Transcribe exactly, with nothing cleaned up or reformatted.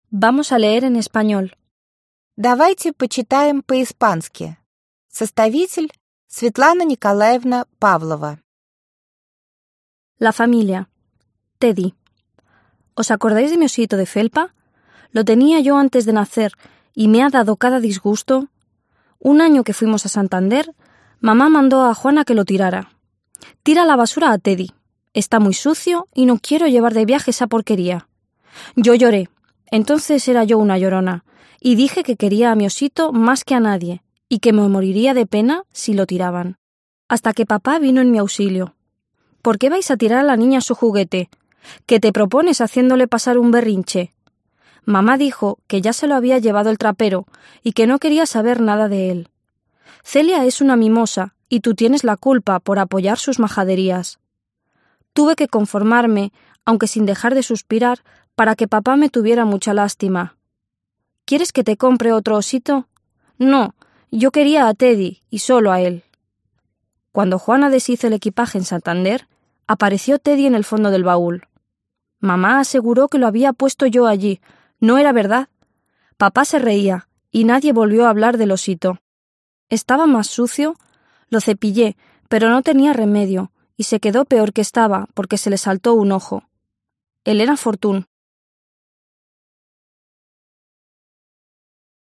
Vamos a leer en español. Давайте почитаем по-испански. Составитель Светлана Николаевна Павлова. La familia. Teddy. ¿Os acordáis de mi osito de felpa? Lo tenía yo antes de nacer y me ha dado cada disgusto. Un año que fuimos a Santander, mamá mandó a Juana que lo tirara. Tira la basura a Teddy. Está muy sucio y no quiero llevar de viaje esa porquería. Yo lloré. Entonces era yo una llorona y dije que quería a mi osito más que a nadie y que me moriría de pena si lo tiraban. Hasta que papá vino en mi auxilio. ¿Por qué vais a tirar a la niña su juguete? ¿Qué te propones haciéndole pasar un berrinche? Mamá dijo que ya se lo había llevado el trapero y que no quería saber nada de él. Celia es una mimosa y tú tienes la culpa por apoyar sus majaderías. Tuve que conformarme, aunque sin dejar de suspirar, para que papá me tuviera mucha lástima. ¿Quieres que te compre otro osito? No, yo quería a Teddy y solo a él. Cuando Juana deshizo el equipaje en Santander, apareció Teddy en el fondo del baúl. Mamá aseguró que lo había puesto yo allí. No era verdad. Papá se reía y nadie volvió a hablar del osito. Estaba más sucio. Lo cepillé, pero no tenía remedio y se quedó peor que estaba porque se le saltó un ojo. Elena Fortún.